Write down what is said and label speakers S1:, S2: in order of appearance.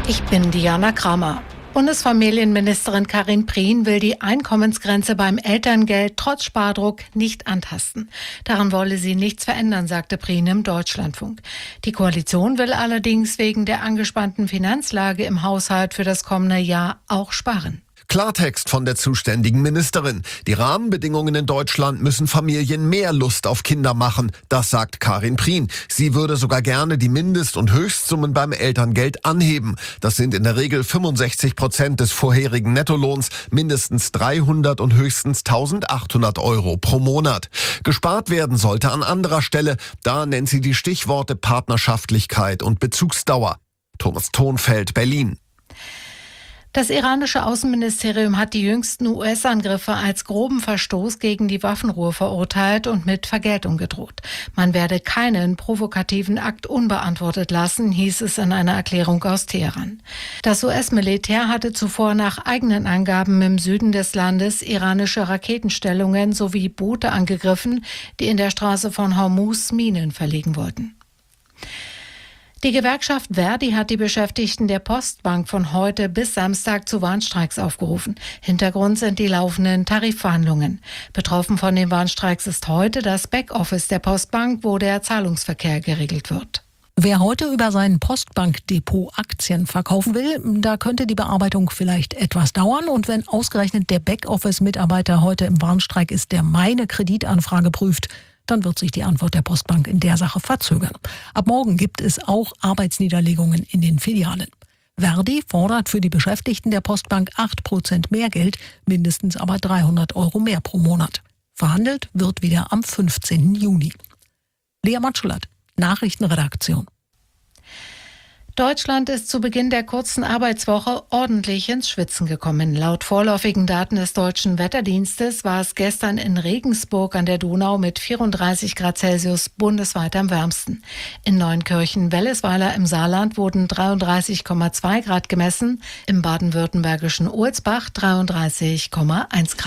S1: Ich bin Diana Kramer. Bundesfamilienministerin Karin Prien will die Einkommensgrenze beim Elterngeld trotz Spardruck nicht antasten. Daran wolle sie nichts verändern, sagte Prien im Deutschlandfunk. Die Koalition will allerdings wegen der angespannten Finanzlage im Haushalt für das kommende Jahr auch sparen.
S2: Klartext von der zuständigen Ministerin. Die Rahmenbedingungen in Deutschland müssen Familien mehr Lust auf Kinder machen. Das sagt Karin Prien. Sie würde sogar gerne die Mindest- und Höchstsummen beim Elterngeld anheben. Das sind in der Regel 65% des vorherigen Nettolohns, mindestens 300 und höchstens 1.800 Euro pro Monat. Gespart werden sollte an anderer Stelle. Da nennt sie die Stichworte Partnerschaftlichkeit und Bezugsdauer. Thomas Thonfeld, Berlin.
S1: Das iranische Außenministerium hat die jüngsten US-Angriffe als groben Verstoß gegen die Waffenruhe verurteilt und mit Vergeltung gedroht. Man werde keinen provokativen Akt unbeantwortet lassen, hieß es in einer Erklärung aus Teheran. Das US-Militär hatte zuvor nach eigenen Angaben im Süden des Landes iranische Raketenstellungen sowie Boote angegriffen, die in der Straße von Hormuz Minen verlegen wollten. Die Gewerkschaft Verdi hat die Beschäftigten der Postbank von heute bis Samstag zu Warnstreiks aufgerufen. Hintergrund sind die laufenden Tarifverhandlungen. Betroffen von den Warnstreiks ist heute das Backoffice der Postbank, wo der Zahlungsverkehr geregelt wird.
S3: Wer heute über sein Postbankdepot Aktien verkaufen will, da könnte die Bearbeitung vielleicht etwas dauern. Und wenn ausgerechnet der Backoffice-Mitarbeiter heute im Warnstreik ist, der meine Kreditanfrage prüft, dann wird sich die Antwort der Postbank in der Sache verzögern. Ab morgen gibt es auch Arbeitsniederlegungen in den Filialen. Verdi fordert für die Beschäftigten der Postbank 8% mehr Geld, mindestens aber 300 Euro mehr pro Monat. Verhandelt wird wieder am 15. Juni. Lea Matschullat, Nachrichtenredaktion.
S1: Deutschland ist zu Beginn der kurzen Arbeitswoche ordentlich ins Schwitzen gekommen. Laut vorläufigen Daten des Deutschen Wetterdienstes war es gestern in Regensburg an der Donau mit 34 Grad Celsius bundesweit am wärmsten. In Neunkirchen-Wellesweiler im Saarland wurden 33,2 Grad gemessen, im baden-württembergischen Ohlsbach 33,1 Grad.